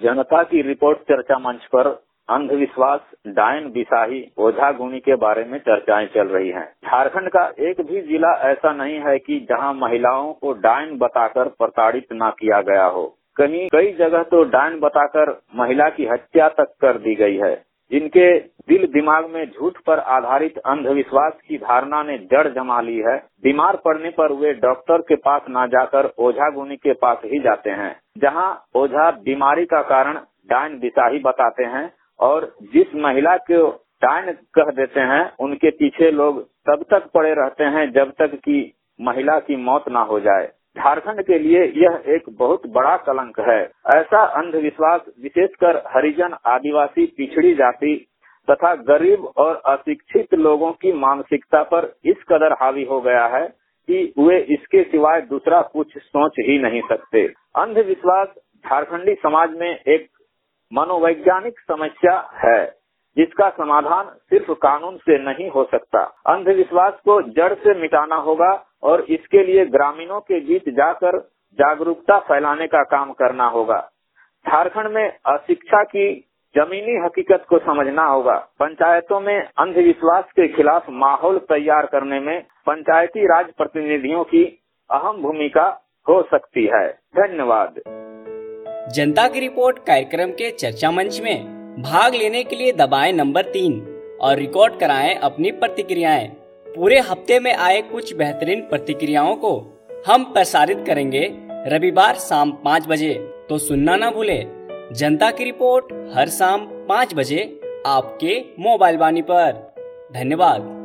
जनता की रिपोर्ट चर्चा मंच पर अंधविश्वास, डायन बिसाही, ओझा गुनी के बारे में चर्चाएं चल रही हैं। झारखंड का एक भी जिला ऐसा नहीं है कि जहां महिलाओं को डायन बताकर प्रताड़ित न किया गया हो। कहीं कई जगह तो डायन बताकर महिला की हत्या तक कर दी गई है। जिनके दिल दिमाग में झूठ पर आधारित अंधविश्वास की धारणा ने जड़ जमा ली है, बीमार पड़ने पर वे डॉक्टर के पास न जाकर ओझा गुनी के पास ही जाते हैं, जहां ओझा बीमारी का कारण डायन बिसाही बताते हैं और जिस महिला को डायन कह देते हैं उनके पीछे लोग तब तक पड़े रहते हैं जब तक कि महिला की मौत न हो जाए। झारखंड के लिए यह एक बहुत बड़ा कलंक है। ऐसा अंधविश्वास विशेषकर हरिजन, आदिवासी, पिछड़ी जाति तथा गरीब और अशिक्षित लोगों की मानसिकता पर इस कदर हावी हो गया है कि वे इसके सिवाय दूसरा कुछ सोच ही नहीं सकते। अंधविश्वास झारखंडी समाज में एक मनोवैज्ञानिक समस्या है जिसका समाधान सिर्फ कानून से नहीं हो सकता। अंधविश्वास को जड़ से मिटाना होगा और इसके लिए ग्रामीणों के बीच जाकर जागरूकता फैलाने का काम करना होगा। झारखंड में अशिक्षा की जमीनी हकीकत को समझना होगा। पंचायतों में अंधविश्वास के खिलाफ माहौल तैयार करने में पंचायती राज प्रतिनिधियों की अहम भूमिका हो सकती है। धन्यवाद। जनता की रिपोर्ट कार्यक्रम के चर्चा मंच में भाग लेने के लिए दबाएं नंबर 3 और रिकॉर्ड कराएं अपनी प्रतिक्रियाएं। पूरे हफ्ते में आए कुछ बेहतरीन प्रतिक्रियाओं को हम प्रसारित करेंगे रविवार शाम 5 बजे, तो सुनना ना भूलें। जनता की रिपोर्ट हर शाम 5 बजे आपके मोबाइल वाणी पर। धन्यवाद।